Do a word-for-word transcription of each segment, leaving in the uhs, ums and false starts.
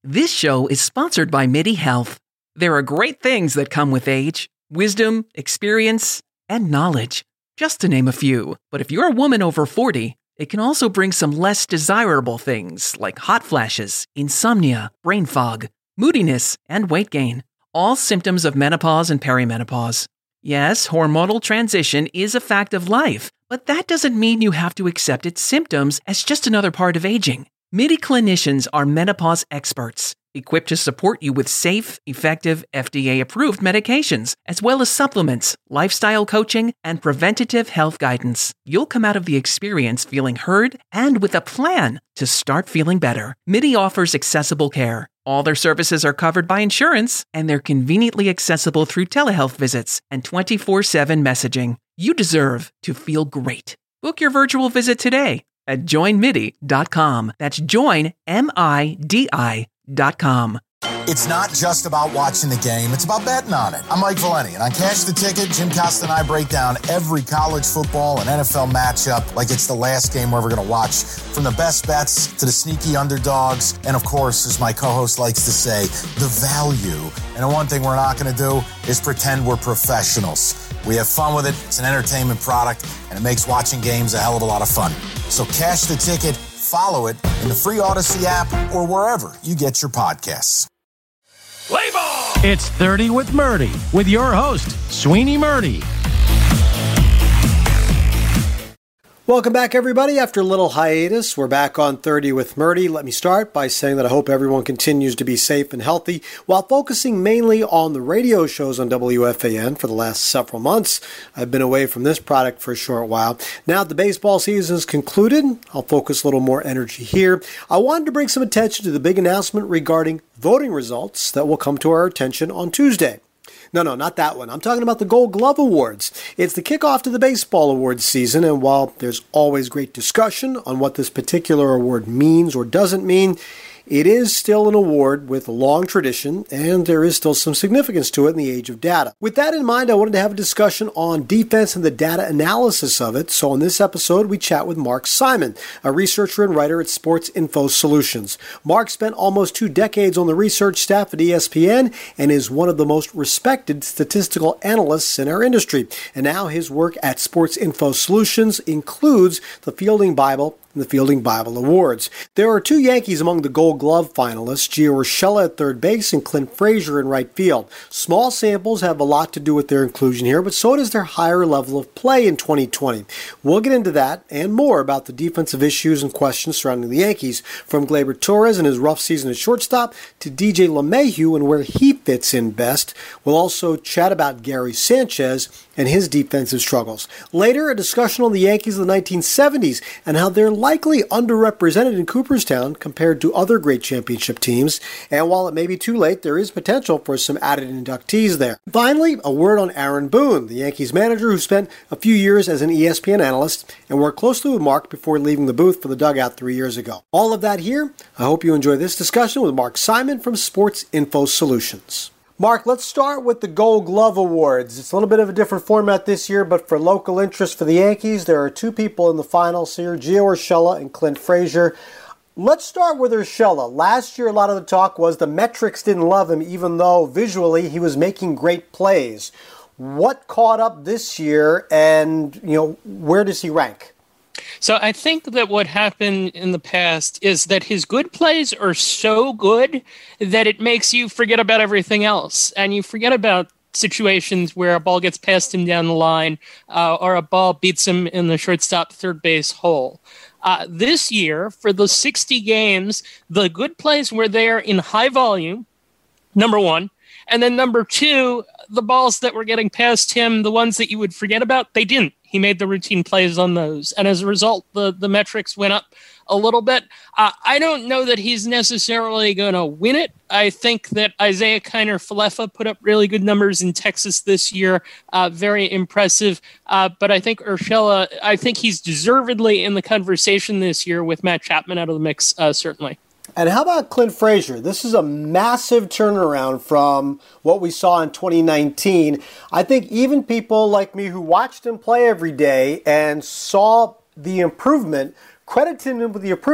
This show is sponsored by MIDI Health. There are great things that come with age: wisdom, experience, and knowledge, just to name a few. But if you're a woman over forty, it can also bring some less desirable things like hot flashes, insomnia, brain fog, moodiness, and weight gain. All symptoms of menopause and perimenopause. Yes, hormonal transition is a fact of life, but that doesn't mean you have to accept its symptoms as just another part of aging. MIDI clinicians are menopause experts, equipped to support you with safe, effective, F D A-approved medications, as well as supplements, lifestyle coaching, and preventative health guidance. You'll come out of the experience feeling heard and with a plan to start feeling better. MIDI offers accessible care. All their services are covered by insurance, and they're conveniently accessible through telehealth visits and twenty-four seven messaging. You deserve to feel great. Book your virtual visit today at join midi dot com. That's join, M I D I dot com. It's not just about watching the game, it's about betting on it. I'm Mike Valeni, and on Cash the Ticket, Jim Costa and I break down every college football and N F L matchup like it's the last game we're ever going to watch, from the best bets to the sneaky underdogs, and of course, as my co-host likes to say, the value. And the one thing we're not going to do is pretend we're professionals. We have fun with it, it's an entertainment product, and it makes watching games a hell of a lot of fun. So Cash the Ticket, follow it in the free Odyssey app or wherever you get your podcasts. Play ball! It's thirty with Murdy, with your host, Sweeney Murdy. Welcome back, everybody. After a little hiatus, we're back on thirty with Murdy. Let me start by saying that I hope everyone continues to be safe and healthy while focusing mainly on the radio shows on W F A N for the last several months. I've been away from this product for a short while. Now that the baseball season is concluded, I'll focus a little more energy here. I wanted to bring some attention to the big announcement regarding voting results that will come to our attention on Tuesday. No, no, not that one. I'm talking about the Gold Glove Awards. It's the kickoff to the baseball awards season, and while there's always great discussion on what this particular award means or doesn't mean, it is still an award with a long tradition, and there is still some significance to it in the age of data. With that in mind, I wanted to have a discussion on defense and the data analysis of it. So in this episode, we chat with Mark Simon, a researcher and writer at Sports Info Solutions. Mark spent almost two decades on the research staff at E S P N and is one of the most respected statistical analysts in our industry. And now his work at Sports Info Solutions includes the Fielding Bible and the Fielding Bible Awards. There are two Yankees among the Gold Glove finalists, Gio Urshela at third base and Clint Frazier in right field. Small samples have a lot to do with their inclusion here, but so does their higher level of play in twenty twenty. We'll get into that and more about the defensive issues and questions surrounding the Yankees, from Gleyber Torres and his rough season at shortstop to D J LeMahieu and where he fits in best. We'll also chat about Gary Sanchez and his defensive struggles. Later, a discussion on the Yankees of the nineteen seventies and how they're likely underrepresented in Cooperstown compared to other great championship teams. And while it may be too late, there is potential for some added inductees there. Finally, a word on Aaron Boone, the Yankees manager who spent a few years as an E S P N analyst and worked closely with Mark before leaving the booth for the dugout three years ago. All of that here. I hope you enjoy this discussion with Mark Simon from Sports Info Solutions. Mark, let's start with the Gold Glove Awards. It's a little bit of a different format this year, but for local interest for the Yankees, there are two people in the finals here, Gio Urshela and Clint Frazier. Let's start with Urshela. Last year, a lot of the talk was the metrics didn't love him, even though visually he was making great plays. What caught up this year, and you know, where does he rank? So I think that what happened in the past is that his good plays are so good that it makes you forget about everything else. And you forget about situations where a ball gets past him down the line uh, or a ball beats him in the shortstop third base hole. Uh, this year, for the sixty games, the good plays were there in high volume, number one. And then number two, the balls that were getting past him, the ones that you would forget about, they didn't. He made the routine plays on those. And as a result, the, the metrics went up a little bit. Uh, I don't know that he's necessarily going to win it. I think that Isaiah Kiner-Falefa put up really good numbers in Texas this year. Uh, very impressive. Uh, but I think Urshela, I think he's deservedly in the conversation this year with Matt Chapman out of the mix, uh, certainly. And how about Clint Frazier? This is a massive turnaround from what we saw in twenty nineteen. I think even people like me who watched him play every day and saw the improvement, credited him with the improvement,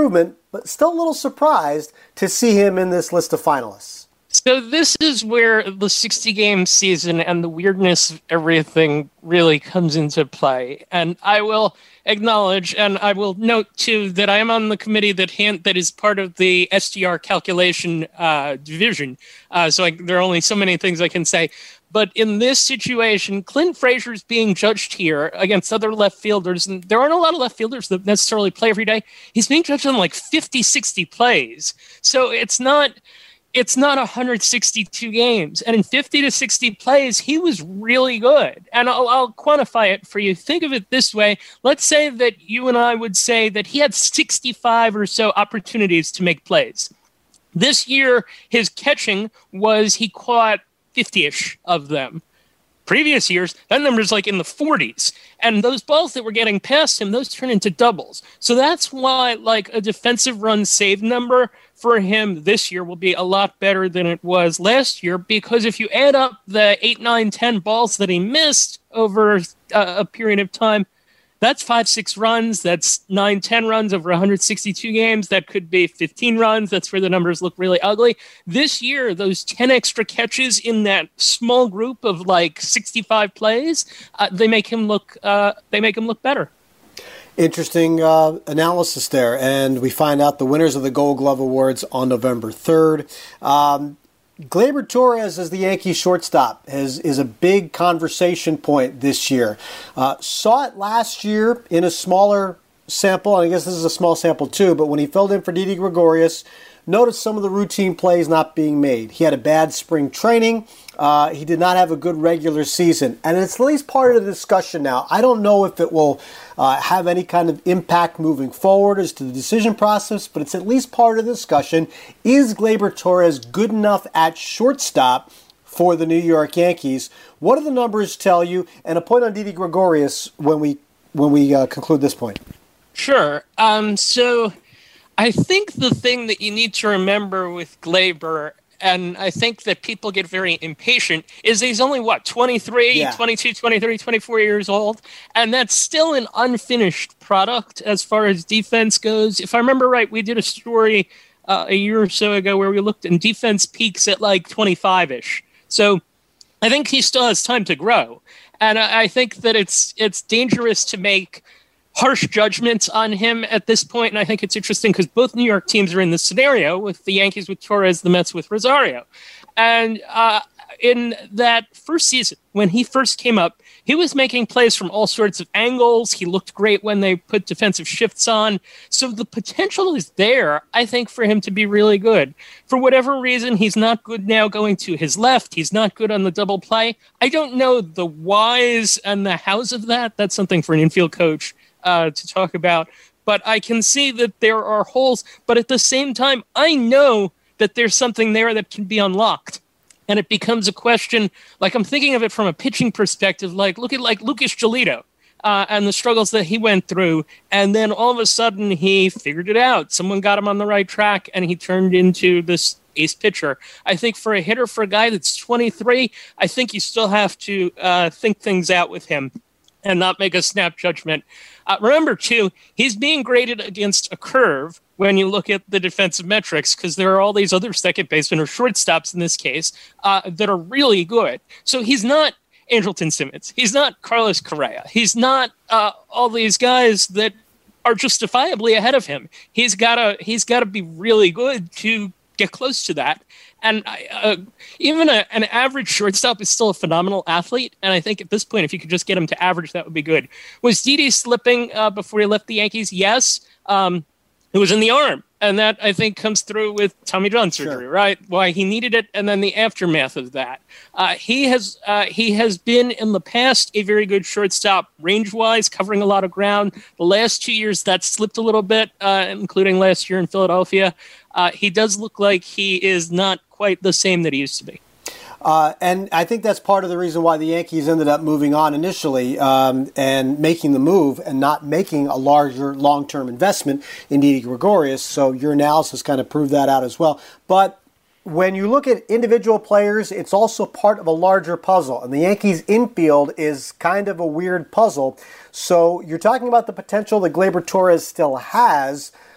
but still a little surprised to see him in this list of finalists. So this is where the sixty-game season and the weirdness of everything really comes into play. And I will acknowledge, and I will note, too, that I am on the committee that hand, that is part of the S D R calculation uh, division. Uh, so I, there are only so many things I can say. But in this situation, Clint Frazier's being judged here against other left fielders. And there aren't a lot of left fielders that necessarily play every day. He's being judged on like fifty, sixty plays. So it's not... It's not one hundred sixty-two games. And in fifty to sixty plays, he was really good. And I'll, I'll quantify it for you. Think of it this way. Let's say that you and I would say that he had sixty-five or so opportunities to make plays. This year, his catching was he caught fifty-ish of them. Previous years, that number's like in the forties. And those balls that were getting past him, those turn into doubles. So that's why like a defensive run save number for him this year will be a lot better than it was last year, because if you add up the eight, nine, ten balls that he missed over uh, a period of time, that's five, six runs. That's nine, ten runs over one hundred sixty-two games. That could be fifteen runs. That's where the numbers look really ugly. This year, those ten extra catches in that small group of like sixty-five plays, uh, they make him look. Uh, they make him look better. Interesting uh, analysis there, and we find out the winners of the Gold Glove Awards on November third. Um, Gleyber Torres as the Yankees shortstop has, is a big conversation point this year. Uh, saw it last year in a smaller sample, and I guess this is a small sample too, but when he filled in for Didi Gregorius, noticed some of the routine plays not being made. He had a bad spring training. Uh, he did not have a good regular season. And it's at least part of the discussion now. I don't know if it will uh, have any kind of impact moving forward as to the decision process, but it's at least part of the discussion. Is Gleyber Torres good enough at shortstop for the New York Yankees? What do the numbers tell you? And a point on Didi Gregorius when we, when we uh, conclude this point. Sure. Um, so... I think the thing that you need to remember with Gleyber, and I think that people get very impatient, is he's only, what, twenty-three, yeah. twenty-two, twenty-three, twenty-four years old, and that's still an unfinished product as far as defense goes. If I remember right, we did a story uh, a year or so ago where we looked at defense peaks at like twenty-five-ish. So I think he still has time to grow, and I, I think that it's it's dangerous to make harsh judgments on him at this point, and I think it's interesting because both New York teams are in this scenario, with the Yankees with Torres, the Mets with Rosario. And uh, in that first season, when he first came up, he was making plays from all sorts of angles. He looked great when they put defensive shifts on. So the potential is there, I think, for him to be really good. For whatever reason, he's not good now going to his left. He's not good on the double play. I don't know the whys and the hows of that. That's something for an infield coach Uh, to talk about, but I can see that there are holes, but at the same time, I know that there's something there that can be unlocked, and it becomes a question, like I'm thinking of it from a pitching perspective, like look at like Lucas Giolito uh, and the struggles that he went through, and then all of a sudden he figured it out. Someone got him on the right track, and he turned into this ace pitcher. I think for a hitter, for a guy that's twenty-three, I think you still have to uh, think things out with him and not make a snap judgment. Uh, remember, too, he's being graded against a curve when you look at the defensive metrics, because there are all these other second basemen or shortstops in this case uh, that are really good. So he's not Andrelton Simmons. He's not Carlos Correa. He's not uh, all these guys that are justifiably ahead of him. He's gotta he's gotta be really good to get close to that. And uh, even a, an average shortstop is still a phenomenal athlete. And I think at this point, if you could just get him to average, that would be good. Was Didi slipping uh, before he left the Yankees? Yes. Um, it was in the arm. And that, I think, comes through with Tommy John surgery, sure. Right? Why he needed it, and then the aftermath of that. Uh, he has uh, he has been, in the past, a very good shortstop range-wise, covering a lot of ground. The last two years, that slipped a little bit, uh, including last year in Philadelphia. Uh, he does look like he is not quite the same that he used to be. Uh, and I think that's part of the reason why the Yankees ended up moving on initially um, and making the move and not making a larger long-term investment in Didi Gregorius. So your analysis kind of proved that out as well. But when you look at individual players, it's also part of a larger puzzle. And the Yankees' infield is kind of a weird puzzle. So you're talking about the potential that Gleyber Torres still has.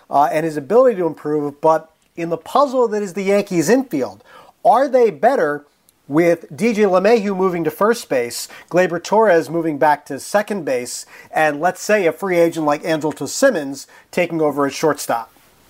uh, and his ability to improve, but in the puzzle that is the Yankees infield, are they better with D J LeMahieu moving to first base, Gleyber Torres moving back to second base, and let's say a free agent like Andrelton Simmons taking over at shortstop?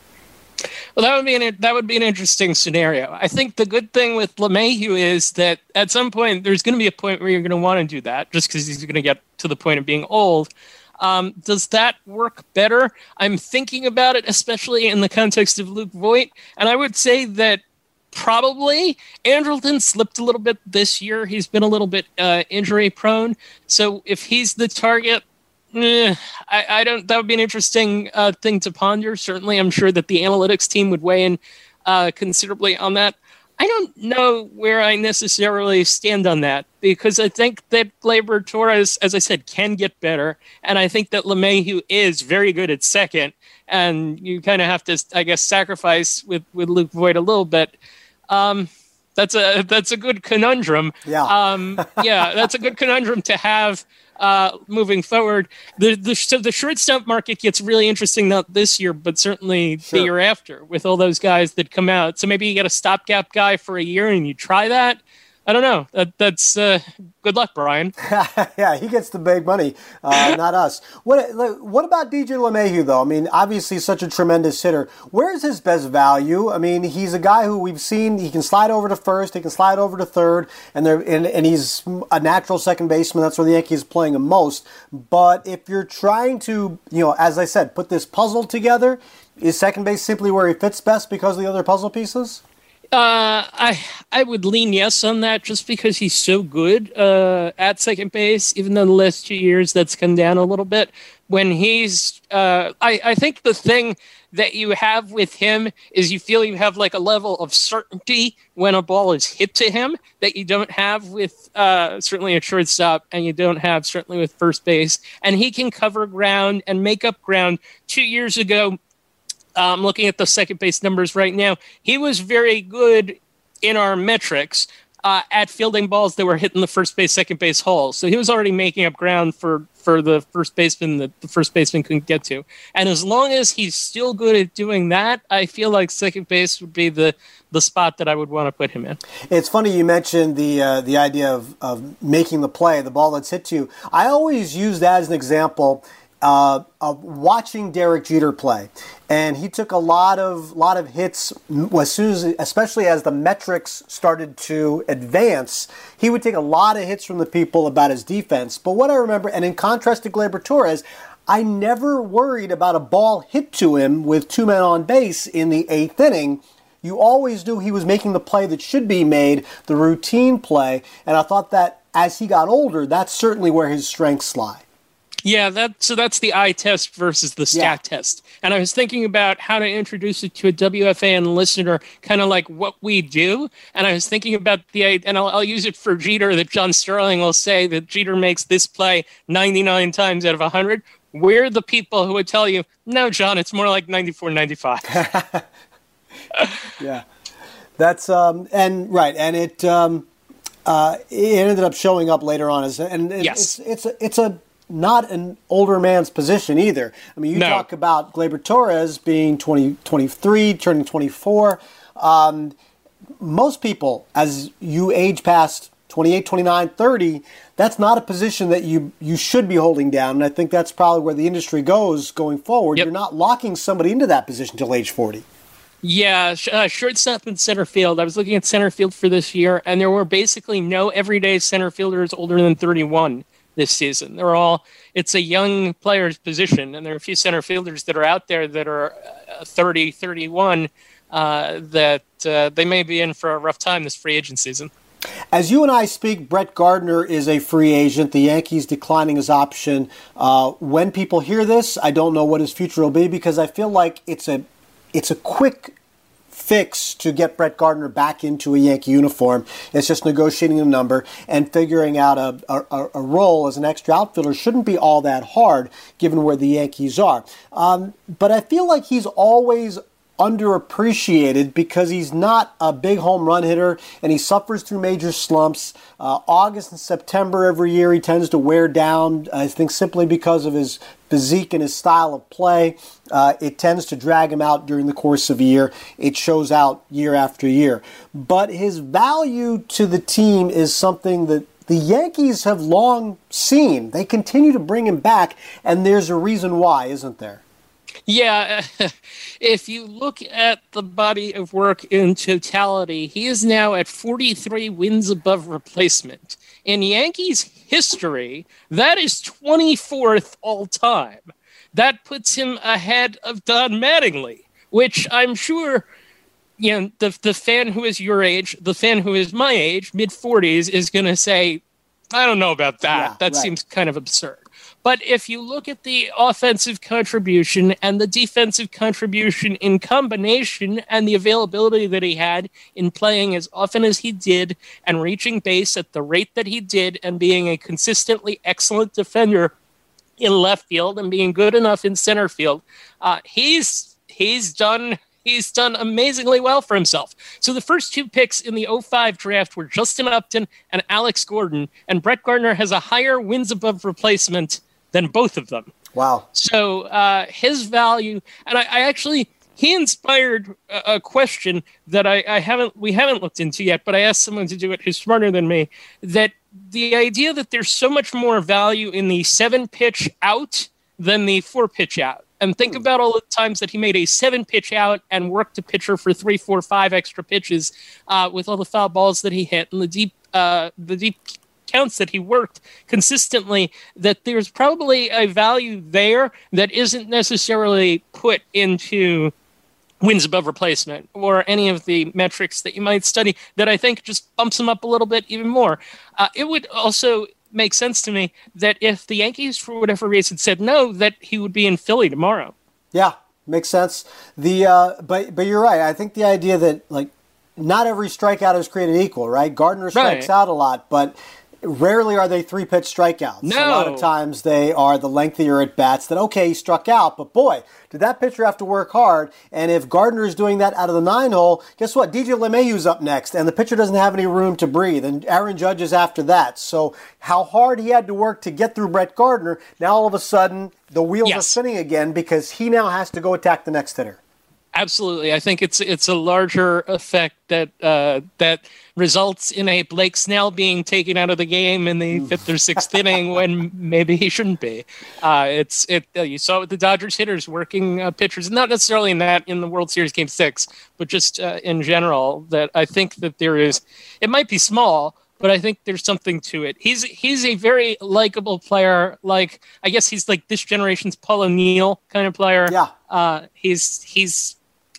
Well, that would be an that would be an interesting scenario. I think the good thing with LeMahieu is that at some point there's going to be a point where you're going to want to do that, just because he's going to get to the point of being old. Um, does that work better? I'm thinking about it, especially in the context of Luke Voit, and I would say that probably Andrelton slipped a little bit this year. He's been a little bit uh, injury prone, so if he's the target, eh, I, I don't. That would be an interesting uh, thing to ponder. Certainly, I'm sure that the analytics team would weigh in uh, considerably on that. I don't know where I necessarily stand on that, because I think that Gleyber Torres, as I said, can get better, and I think that LeMahieu is very good at second, and you kind of have to, I guess, sacrifice with, with Luke Voit a little bit. Um, that's a that's a good conundrum. Yeah, um, yeah, that's a good conundrum to have. Uh, moving forward, the the so the shortstop market gets really interesting, not this year, but certainly Sure. the year after, with all those guys that come out. So maybe you get a stopgap guy for a year and you try that. I don't know. That, that's uh, good luck, Brian. Yeah, he gets the big money, uh, not us. What What about D J LeMahieu, though? I mean, obviously such a tremendous hitter. Where's his best value? I mean, he's a guy who we've seen, he can slide over to first, he can slide over to third, and, and, and he's a natural second baseman. That's where the Yankees are playing him most. But if you're trying to, you know, as I said, put this puzzle together, is second base simply where he fits best because of the other puzzle pieces? Uh, I I would lean yes on that, just because he's so good uh, at second base, even though the last two years that's come down a little bit. When he's, uh, I, I think the thing that you have with him is you feel you have like a level of certainty when a ball is hit to him that you don't have with uh, certainly a shortstop, and you don't have certainly with first base. And he can cover ground and make up ground. Two years ago, I'm um, looking at the second base numbers right now. He was very good in our metrics uh, at fielding balls that were hitting the first base, second base holes. So he was already making up ground for, for the first baseman that the first baseman couldn't get to. And as long as he's still good at doing that, I feel like second base would be the, the spot that I would want to put him in. It's funny you mentioned the uh, the idea of, of making the play, the ball that's hit to you. I always use that as an example Uh, of watching Derek Jeter play, and he took a lot of lot of hits as soon as, especially as the metrics started to advance. He would take a lot of hits from the people about his defense. But what I remember, and in contrast to Gleyber Torres, I never worried about a ball hit to him with two men on base in the eighth inning. You always knew he was making the play that should be made, the routine play, and I thought that as he got older, that's certainly where his strengths lie. Yeah, that so that's the eye test versus the stat Yeah. test. And I was thinking about how to introduce it to a W F A N listener, kind of like what we do. And I was thinking about the, and I'll, I'll use it for Jeter, that John Sterling will say that Jeter makes this play ninety-nine times out of one hundred. We're the people who would tell you, no, John, it's more like ninety-four, ninety-five. Yeah, that's, um, and right, and it, um, uh, it ended up showing up later on as, and it, Yes. it's, it's a, it's a, not an older man's position either. I mean, you No. talk about Gleyber Torres being twenty, twenty-three, turning twenty-four. Um, most people, as you age past twenty-eight, twenty-nine, thirty, that's not a position that you, you should be holding down. And I think that's probably where the industry goes going forward. Yep. You're not locking somebody into that position until age forty. Yeah, sh- uh, shortstop and center field. I was looking at center field for this year, and there were basically no everyday center fielders older than thirty-one this season. They're all, it's a young player's position, and there are a few center fielders that are out there that are uh, thirty, thirty-one, uh, that uh, they may be in for a rough time this free agent season. As you and I speak, Brett Gardner is a free agent. The Yankees declining his option. Uh, when people hear this, I don't know what his future will be, because I feel like it's a it's a quick fix to get Brett Gardner back into a Yankee uniform. It's just negotiating a number, and figuring out a, a, a role as an extra outfielder shouldn't be all that hard given where the Yankees are. Um, but I feel like he's always underappreciated because he's not a big home run hitter and he suffers through major slumps. Uh, August and September every year he tends to wear down, I think simply because of his physique and his style of play. Uh, it tends to drag him out during the course of a year. It shows out year after year. But his value to the team is something that the Yankees have long seen. They continue to bring him back, and there's a reason why, isn't there? Yeah, if you look at the body of work in totality, he is now at forty-three wins above replacement. In Yankees history, that is twenty-fourth all time. That puts him ahead of Don Mattingly, which I'm sure, you know, the the fan who is your age, the fan who is my age, mid-forties, is going to say, I don't know about that. Yeah, that right. seems kind of absurd. But if you look at the offensive contribution and the defensive contribution in combination and the availability that he had in playing as often as he did and reaching base at the rate that he did and being a consistently excellent defender in left field and being good enough in center field, uh, he's he's done he's done amazingly well for himself. So the first two picks in the oh five draft were Justin Upton and Alex Gordon, and Brett Gardner has a higher wins above replacement than both of them. Wow. So uh, his value, and I, I actually, he inspired a, a question that I, I haven't, we haven't looked into yet, but I asked someone to do it who's smarter than me, that the idea that there's so much more value in the seven pitch out than the four pitch out. And think about all the times that he made a seven pitch out and worked a pitcher for three, four, five extra pitches uh, with all the foul balls that he hit and the deep, uh, the deep counts that he worked consistently, that there's probably a value there that isn't necessarily put into wins above replacement or any of the metrics that you might study that I think just bumps him up a little bit even more. Uh, it would also make sense to me that if the Yankees, for whatever reason, said no, that he would be in Philly tomorrow. Yeah, makes sense. The uh, but but you're right. I think the idea that like not every strikeout is created equal, right? Gardner strikes Right. out a lot, but rarely are they three-pitch strikeouts. No. A lot of times they are the lengthier at-bats that, okay, he struck out, but boy, did that pitcher have to work hard. And if Gardner is doing that out of the nine-hole, guess what? D J LeMahieu's up next, and the pitcher doesn't have any room to breathe, and Aaron Judge is after that. So how hard he had to work to get through Brett Gardner, now all of a sudden the wheels Yes. are spinning again because he now has to go attack the next hitter. Absolutely. I think it's it's a larger effect that uh, that results in a Blake Snell being taken out of the game in the fifth or sixth inning when maybe he shouldn't be. Uh, it's it. Uh, you saw it with the Dodgers hitters working uh, pitchers, not necessarily in that in the World Series Game Six, but just uh, in general. That I think that there is. It might be small, but I think there's something to it. He's he's a very likable player. Like I guess he's like this generation's Paul O'Neill kind of player. Yeah. Uh, he's he's.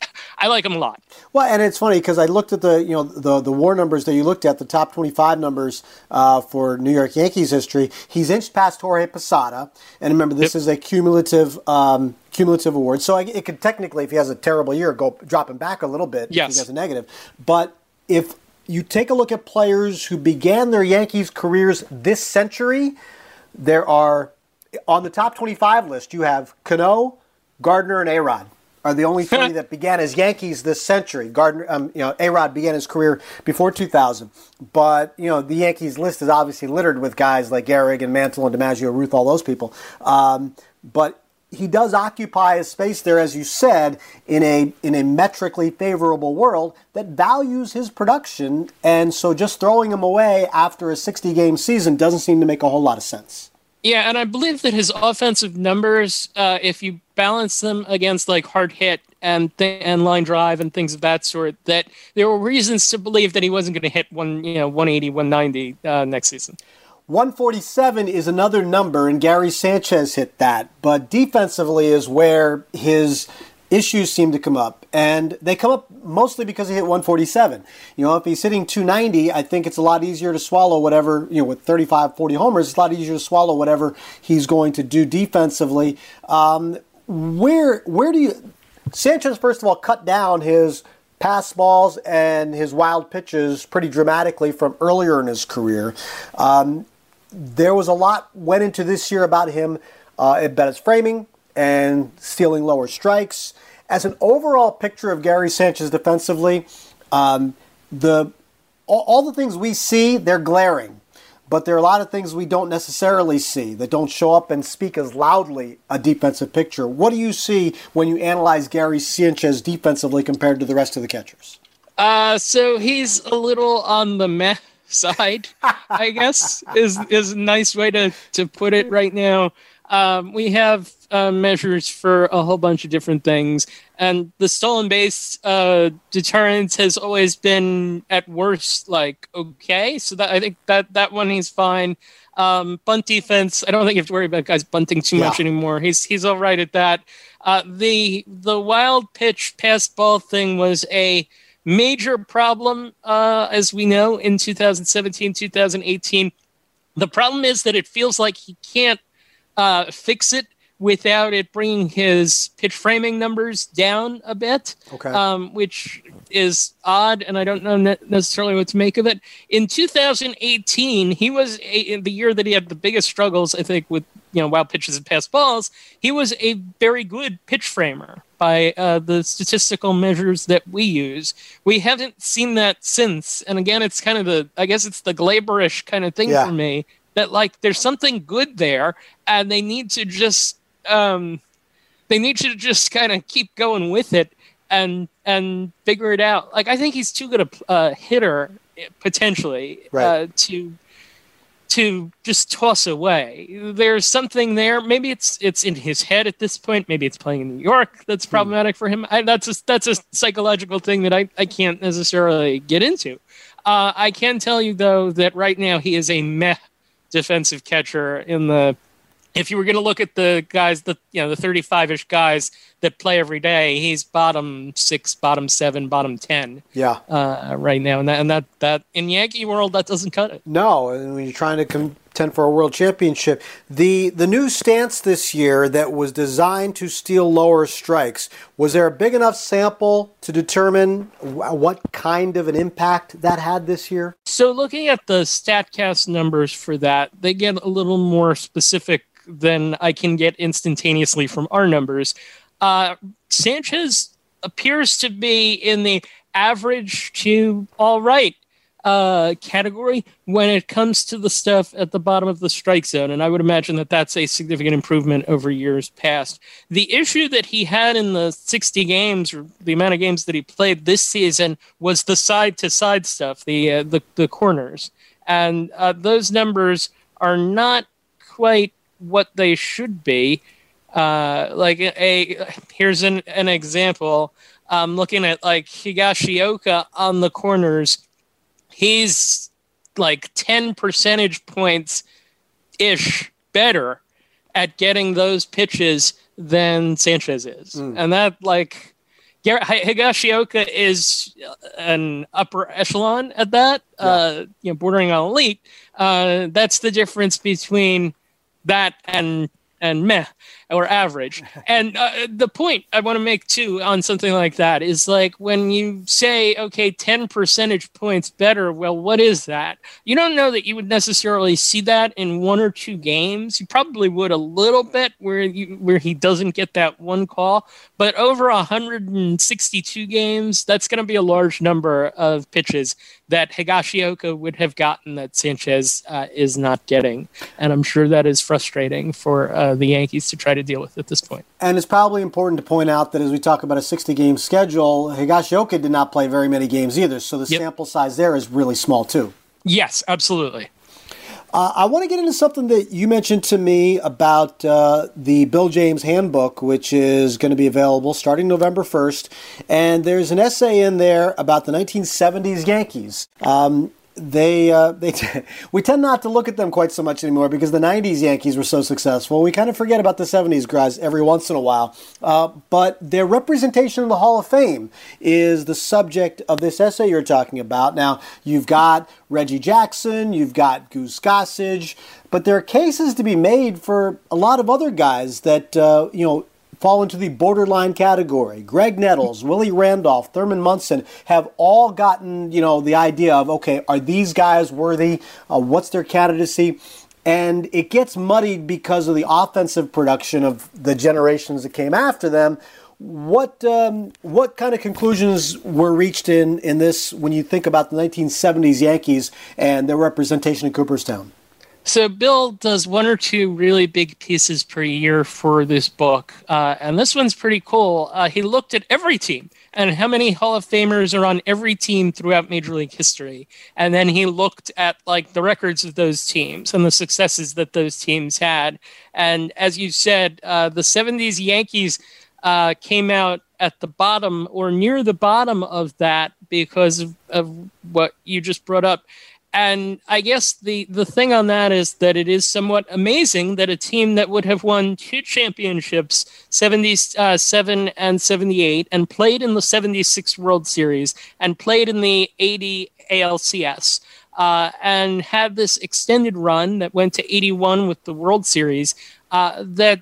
I like him a lot. Well, and it's funny because I looked at the you know the the WAR numbers that you looked at, the top twenty-five numbers uh, for New York Yankees history. He's inched past Jorge Posada, and remember this Yep. is a cumulative um, cumulative award. So I, it could technically, if he has a terrible year, go drop him back a little bit. Yes. If he has a negative. But if you take a look at players who began their Yankees careers this century, there are on the top twenty-five list. You have Cano, Gardner, and A-Rod. Are the only three that began as Yankees this century. Gardner, um, you know, A-Rod began his career before two thousand, but you know the Yankees list is obviously littered with guys like Gehrig and Mantle and DiMaggio, Ruth, all those people. Um, but he does occupy a space there, as you said, in a in a metrically favorable world that values his production, and so just throwing him away after a sixty-game season doesn't seem to make a whole lot of sense. Yeah, and I believe that his offensive numbers, uh, if you balance them against like hard hit and th- and line drive and things of that sort, that there were reasons to believe that he wasn't going to hit one, you know, one eighty, one ninety uh, next season. one forty-seven is another number, and Gary Sanchez hit that. But defensively is where his issues seem to come up. And they come up mostly because he hit one forty-seven. You know, if he's hitting two ninety, I think it's a lot easier to swallow whatever, you know, with thirty-five, forty homers, it's a lot easier to swallow whatever he's going to do defensively. Um, where, where do you... Sanchez, first of all, cut down his pass balls and his wild pitches pretty dramatically from earlier in his career. Um, there was a lot went into this year about him uh, about his framing and stealing lower strikes. as an overall picture of Gary Sanchez defensively, um, the all, all the things we see, they're glaring. But there are a lot of things we don't necessarily see that don't show up and speak as loudly a defensive picture. What do you see when you analyze Gary Sanchez defensively compared to the rest of the catchers? Uh, so he's a little on the meh side, I guess, is is a nice way to, to put it right now. Um, we have uh, measures for a whole bunch of different things, and the stolen base uh, deterrence has always been at worst like okay. So that I think that that one he's fine. Um, bunt defense, I don't think you have to worry about guys bunting too yeah. much anymore. He's he's all right at that. Uh, the the wild pitch pass ball thing was a major problem, uh, as we know, in two thousand seventeen, two thousand eighteen. The problem is that it feels like he can't uh, fix it without it bringing his pitch framing numbers down a bit, okay. um, which is odd, and I don't know ne- necessarily what to make of it. In two thousand eighteen, he was a, in the year that he had the biggest struggles, I think, with you know wild pitches and pass balls. He was a very good pitch framer by uh, the statistical measures that we use. We haven't seen that since, and again, it's kind of the I guess it's the Glaberish kind of thing yeah. for me. That like there's something good there, and they need to just um, they need to just kind of keep going with it and and figure it out. Like I think he's too good a uh, hitter potentially right. uh, to to just toss away. There's something there. Maybe it's it's in his head at this point. Maybe it's playing in New York that's problematic hmm. for him. I, that's a, that's a psychological thing that I, I can't necessarily get into. Uh, I can tell you though that right now he is a meh defensive catcher in the, if you were going to look at the guys, the you know the thirty-five-ish guys that play every day, he's bottom six, bottom seven, bottom ten. Yeah, uh, right now, and that and that that in Yankee world that doesn't cut it. No, and when you're trying to contend for a world championship, the the new stance this year that was designed to steal lower strikes, was there a big enough sample to determine what kind of an impact that had this year? So looking at the StatCast numbers for that, they get a little more specific than I can get instantaneously from our numbers. Uh, Sanchez appears to be in the average to all right uh, category when it comes to the stuff at the bottom of the strike zone. And I would imagine that that's a significant improvement over years past. The issue that he had in the sixty games, or the amount of games that he played this season, was the side-to-side stuff, the uh, the, the corners. And uh, those numbers are not quite what they should be. Uh, like a, a here's an, an example. Um, looking at like Higashioka on the corners, he's like ten percentage points ish better at getting those pitches than Sanchez is. Mm. And that like Higashioka is an upper echelon at that, yeah. uh, you know, bordering on elite. Uh, that's the difference between that and and meh, or average. And uh, the point I want to make, too, on something like that is, like, when you say, okay, ten percentage points better, well, what is that? You don't know that you would necessarily see that in one or two games. You probably would a little bit where you, where he doesn't get that one call. But over one hundred sixty-two games, that's going to be a large number of pitches that Higashioka would have gotten that Sanchez uh, is not getting. And I'm sure that is frustrating for uh, the Yankees to try to deal with at this point. And it's probably important to point out that as we talk about a sixty-game schedule, Higashioka did not play very many games either, so the yep. sample size there is really small too. Yes, absolutely. Uh, I want to get into something that you mentioned to me about uh, the Bill James Handbook, which is going to be available starting November first. And there's an essay in there about the nineteen seventies Yankees. Um, they, uh, they, t- we tend not to look at them quite so much anymore because the nineties Yankees were so successful. We kind of forget about the seventies guys every once in a while. Uh, but their representation in the Hall of Fame is the subject of this essay you're talking about. Now, you've got Reggie Jackson, you've got Goose Gossage, but there are cases to be made for a lot of other guys that, uh, you know, fall into the borderline category. Greg Nettles, Willie Randolph, Thurman Munson have all gotten, you know, the idea of, okay, are these guys worthy? Uh, what's their candidacy? And it gets muddied because of the offensive production of the generations that came after them, What um, what kind of conclusions were reached in, in this when you think about the nineteen seventies Yankees and their representation in Cooperstown? So Bill does one or two really big pieces per year for this book, uh, and this one's pretty cool. Uh, he looked at every team and how many Hall of Famers are on every team throughout Major League history, and then he looked at like the records of those teams and the successes that those teams had. And as you said, uh, the seventies Yankees uh, came out at the bottom or near the bottom of that because of, of what you just brought up. And I guess the, the thing on that is that it is somewhat amazing that a team that would have won two championships, seventy-seven and seventy-eight, and played in the seventy-six World Series, and played in the eighty A L C S, uh, and had this extended run that went to eighty-one with the World Series, uh, that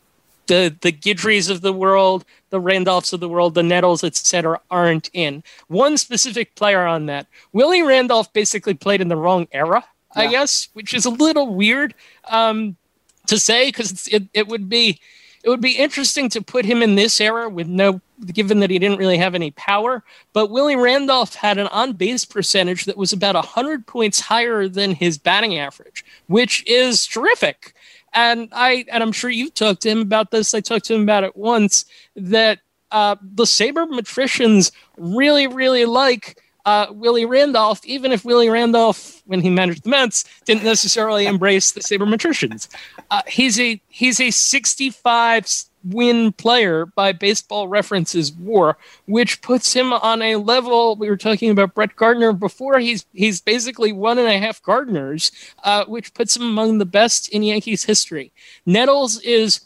the the Guidrys of the world, the Randolphs of the world, the Nettles, et cetera, aren't in. One specific player on that, Willie Randolph, basically played in the wrong era, yeah. I guess, which is a little weird um, to say because it, it would be it would be interesting to put him in this era with no, given that he didn't really have any power. But Willie Randolph had an on-base percentage that was about one hundred points higher than his batting average, which is terrific. And I and I'm sure you've talked to him about this. I talked to him about it once, that uh, the sabermetricians really, really like uh, Willie Randolph, even if Willie Randolph, when he managed the Mets, didn't necessarily embrace the sabermetricians. Uh, he's a he's a sixty-five win player by Baseball Reference's WAR, which puts him on a level. We were talking about Brett Gardner before. He's he's basically one and a half Gardners, uh, which puts him among the best in Yankees history. Nettles is,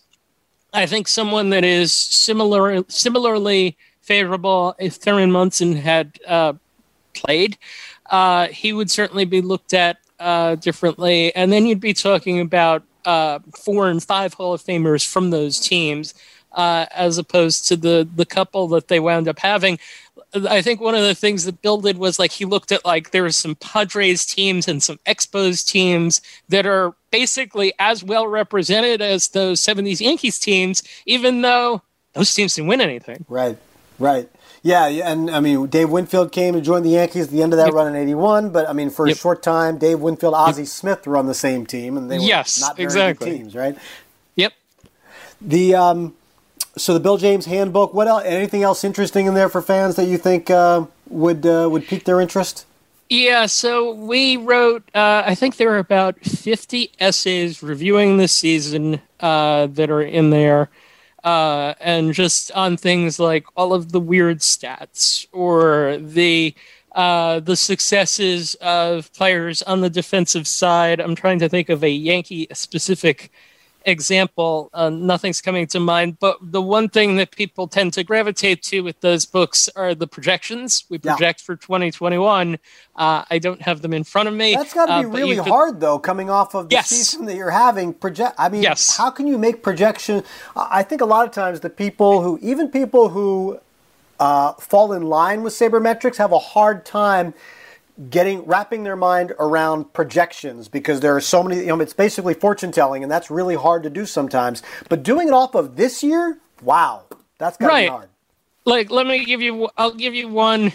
I think, someone that is similar similarly favorable. If Thurman Munson had uh, played, uh, he would certainly be looked at uh, differently. And then you'd be talking about Uh, four and five Hall of Famers from those teams, uh, as opposed to the the couple that they wound up having. I think one of the things that Bill did was like he looked at like there were some Padres teams and some Expos teams that are basically as well represented as those seventies Yankees teams, even though those teams didn't win anything. Right, right. Yeah, and I mean, Dave Winfield came to join the Yankees at the end of that yep. run in eighty-one, but I mean, for yep. a short time, Dave Winfield, Ozzie yep. Smith were on the same team, and they were yes, not very exactly. good teams, right? Yep. The um, so the Bill James Handbook. What else? Anything else interesting in there for fans that you think uh, would uh, would pique their interest? Yeah, so we wrote, uh, I think there are about fifty essays reviewing the season uh, that are in there. Uh, and just on things like all of the weird stats or the uh, the successes of players on the defensive side. I'm trying to think of a Yankee-specific example. Uh, nothing's coming to mind. But the one thing that people tend to gravitate to with those books are the projections. We project yeah. for twenty twenty-one. Uh, I don't have them in front of me. That's got to be uh, really could... hard, though, coming off of the yes. season that you're having. Project. I mean, yes. how can you make projection? I think a lot of times the people who, even people who uh, fall in line with sabermetrics have a hard time getting wrapping their mind around projections because there are so many, you know, it's basically fortune telling, and that's really hard to do sometimes. But doing it off of this year, wow, that's got to right. be hard. Like, let me give you, I'll give you one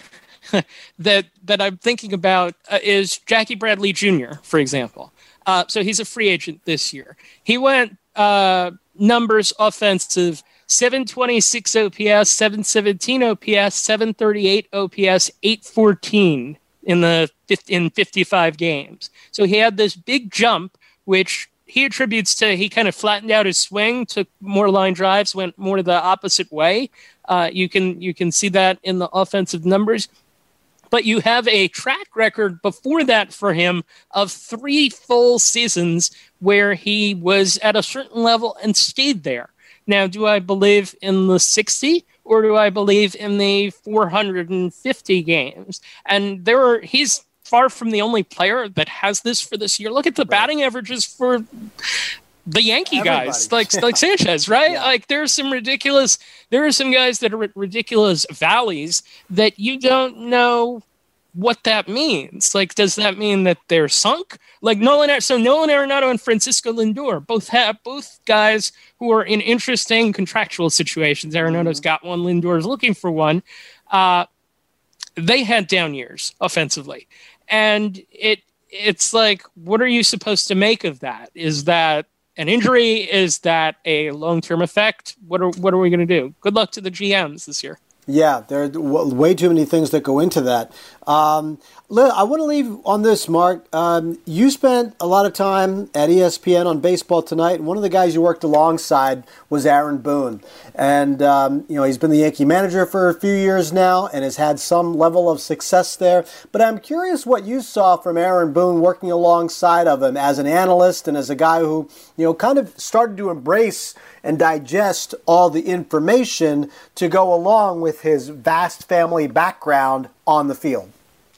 that that I'm thinking about uh, is Jackie Bradley Junior, for example. Uh, so he's a free agent this year. He went uh, numbers offensive, seven twenty-six O P S, seven seventeen O P S, seven thirty-eight O P S, eight fourteen in the in fifty-five games. So he had this big jump, which he attributes to he kind of flattened out his swing, took more line drives, went more the opposite way. Uh, you can you can see that in the offensive numbers. But you have a track record before that for him of three full seasons where he was at a certain level and stayed there. Now, do I believe in the sixty or do I believe in the four hundred fifty games? And there are, he's far from the only player that has this for this year. Look at the right. batting averages for the Yankee Everybody. guys, like like Sanchez, right? Yeah. Like there's some ridiculous, there are some guys that are at ridiculous valleys that you don't know what that means. Like, does that mean that they're sunk? Like Nolan, so Nolan Arenado and Francisco Lindor both have both guys who are in interesting contractual situations. Arenado's got one, Lindor's looking for one. Uh, they had down years offensively, and it it's like, what are you supposed to make of that? Is that an injury? Is that a long-term effect? What are what are we going to do? Good luck to the G Ms this year. Yeah, there are way too many things that go into that. Um, I want to leave on this, Mark. Um, you spent a lot of time at E S P N on Baseball Tonight, and one of the guys you worked alongside was Aaron Boone. And, um, you know, he's been the Yankee manager for a few years now and has had some level of success there. But I'm curious what you saw from Aaron Boone working alongside of him as an analyst and as a guy who, you know, kind of started to embrace and digest all the information to go along with his vast family background on the field.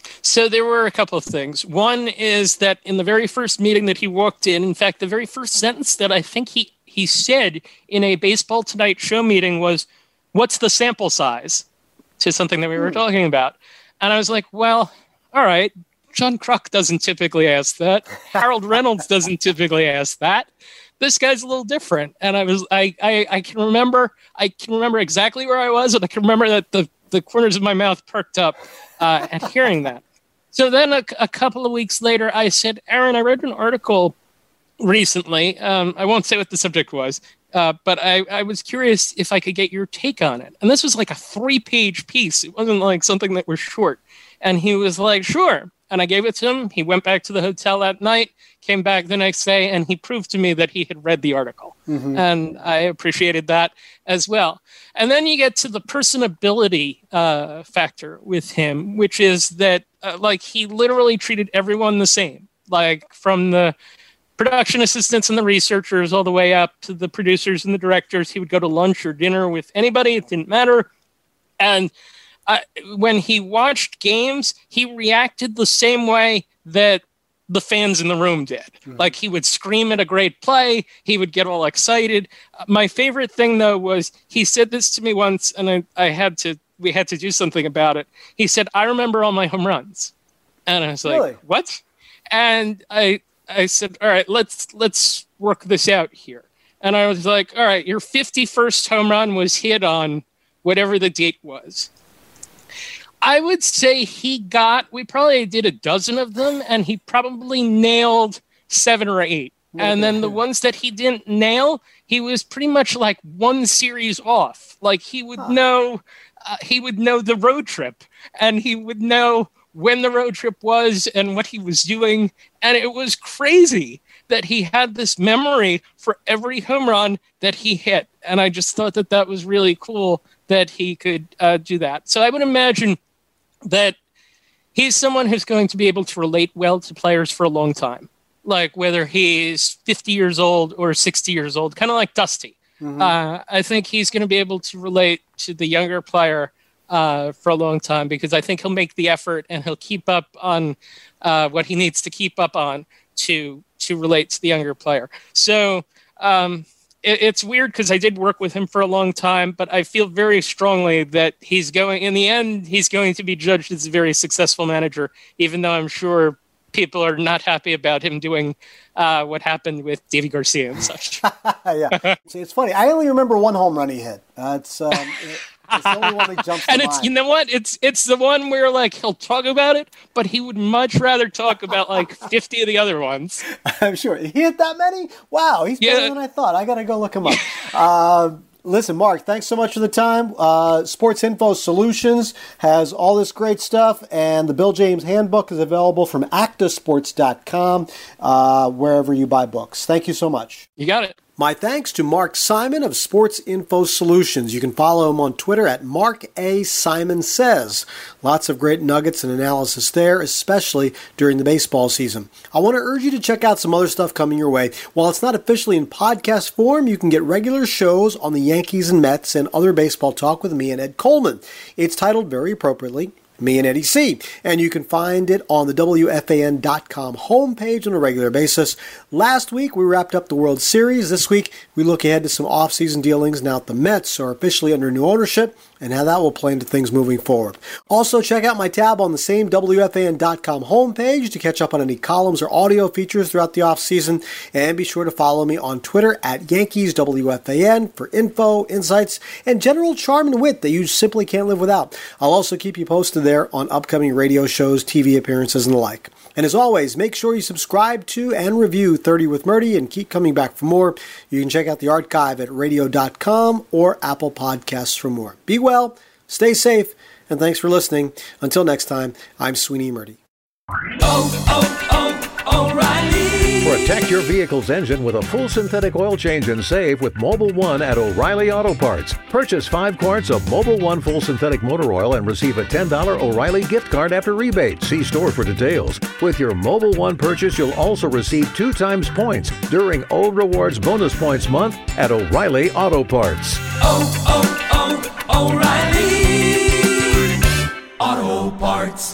So there were a couple of things. One is that in the very first meeting that he walked in, in fact, the very first sentence that I think he, he said in a Baseball Tonight show meeting was, "What's the sample size?" to something that we were talking about. And I was like, well, all right, John Kruk doesn't typically ask that. Harold Reynolds doesn't typically ask that. This guy's a little different. And I was, I, I, I can remember, I can remember exactly where I was, and I can remember that the, the corners of my mouth perked up uh, at hearing that. So then a, a couple of weeks later, I said, Aaron, I read an article recently. Um, I won't say what the subject was, uh, but I, I was curious if I could get your take on it. And this was like a three-page piece. It wasn't like something that was short. And he was like, sure. And I gave it to him. He went back to the hotel that night, came back the next day, and he proved to me that he had read the article. Mm-hmm. And I appreciated that as well. And then you get to the personability uh, factor with him, which is that, uh, like, he literally treated everyone the same. Like, from the production assistants and the researchers all the way up to the producers and the directors. He would go to lunch or dinner with anybody. It didn't matter. And Uh, when he watched games, he reacted the same way that the fans in the room did. Mm-hmm. Like, he would scream at a great play. He would get all excited. Uh, my favorite thing, though, was he said this to me once, and I, I had to, we had to do something about it. He said, I remember all my home runs. And I was like, really? What? And I, I said, all right, let's, let's work this out here. And I was like, all right, your fifty-first home run was hit on whatever the date was. I would say he got, we probably did a dozen of them, and he probably nailed seven or eight. And then the ones that he didn't nail, he was pretty much like one series off. Like, he would huh. know, uh, he would know the road trip, and he would know when the road trip was and what he was doing. And it was crazy that he had this memory for every home run that he hit. And I just thought that that was really cool that he could uh, do that. So I would imagine that he's someone who's going to be able to relate well to players for a long time. Like, whether he's fifty years old or sixty years old, kind of like Dusty. Mm-hmm. Uh, I think he's going to be able to relate to the younger player uh, for a long time, because I think he'll make the effort and he'll keep up on uh, what he needs to keep up on to to relate to the younger player. So um, it, it's weird because I did work with him for a long time, but I feel very strongly that he's going, in the end, he's going to be judged as a very successful manager, even though I'm sure people are not happy about him doing uh, what happened with Davy Garcia and such. Yeah. See, it's funny. I only remember one home run he hit. Uh, it's, um, it, it's the only one that jumps to And it's, mind. you know what? It's it's the one where, like, he'll talk about it, but he would much rather talk about, like, fifty of the other ones. I'm sure. He hit that many? Wow, he's Yeah. better than I thought. I got to go look him up. uh, Listen, Mark, thanks so much for the time. Uh, Sports Info Solutions has all this great stuff, and the Bill James Handbook is available from acta sports dot com, uh, wherever you buy books. Thank you so much. You got it. My thanks to Mark Simon of Sports Info Solutions. You can follow him on Twitter at Mark A. Simon Says. Lots of great nuggets and analysis there, especially during the baseball season. I want to urge you to check out some other stuff coming your way. While it's not officially in podcast form, you can get regular shows on the Yankees and Mets and other baseball talk with me and Ed Coleman. It's titled very appropriately, Me and Eddie C. And you can find it on the W F A N dot com homepage on a regular basis. Last week, we wrapped up the World Series. This week, we look ahead to some off-season dealings now that the Mets are officially under new ownership. and how that will play into things moving forward. Also, check out my tab on the same W F A N dot com homepage to catch up on any columns or audio features throughout the offseason, and be sure to follow me on Twitter at Yankees W F A N for info, insights, and general charm and wit that you simply can't live without. I'll also keep you posted there on upcoming radio shows, T V appearances, and the like. And as always, make sure you subscribe to and review thirty with Murdy and keep coming back for more. You can check out the archive at radio dot com or Apple Podcasts for more. Be well, stay safe, and thanks for listening. Until next time, I'm Sweeney Murdy. Oh, oh, oh, O'Reilly. Protect your vehicle's engine with a full synthetic oil change and save with Mobil one at O'Reilly Auto Parts. Purchase five quarts of Mobil one full synthetic motor oil and receive a ten dollars O'Reilly gift card after rebate. See store for details. With your Mobil one purchase, you'll also receive two times points during O Rewards Bonus Points Month at O'Reilly Auto Parts. Oh, oh, oh, O'Reilly Auto Parts.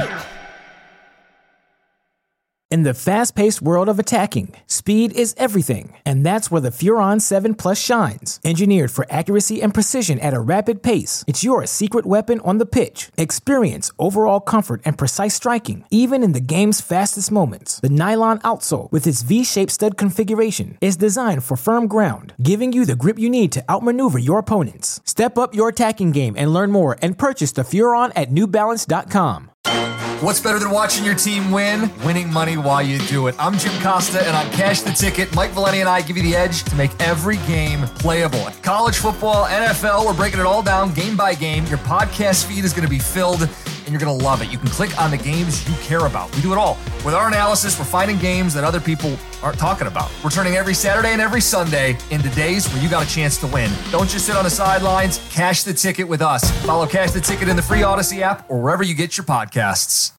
In the fast-paced world of attacking, speed is everything, and that's where the Furon seven Plus shines. Engineered for accuracy and precision at a rapid pace, it's your secret weapon on the pitch. Experience overall comfort and precise striking, even in the game's fastest moments. The nylon outsole, with its V-shaped stud configuration, is designed for firm ground, giving you the grip you need to outmaneuver your opponents. Step up your attacking game and learn more and purchase the Furon at New Balance dot com. What's better than watching your team win? Winning money while you do it. I'm Jim Costa, and on Cash the Ticket, Mike Valeni and I give you the edge to make every game playable. College football, N F L, we're breaking it all down game by game. Your podcast feed is going to be filled, and you're going to love it. You can click on the games you care about. We do it all. With our analysis, we're finding games that other people aren't talking about. We're turning every Saturday and every Sunday into days where you got a chance to win. Don't just sit on the sidelines. Cash the Ticket with us. Follow Cash the Ticket in the free Odyssey app or wherever you get your podcasts.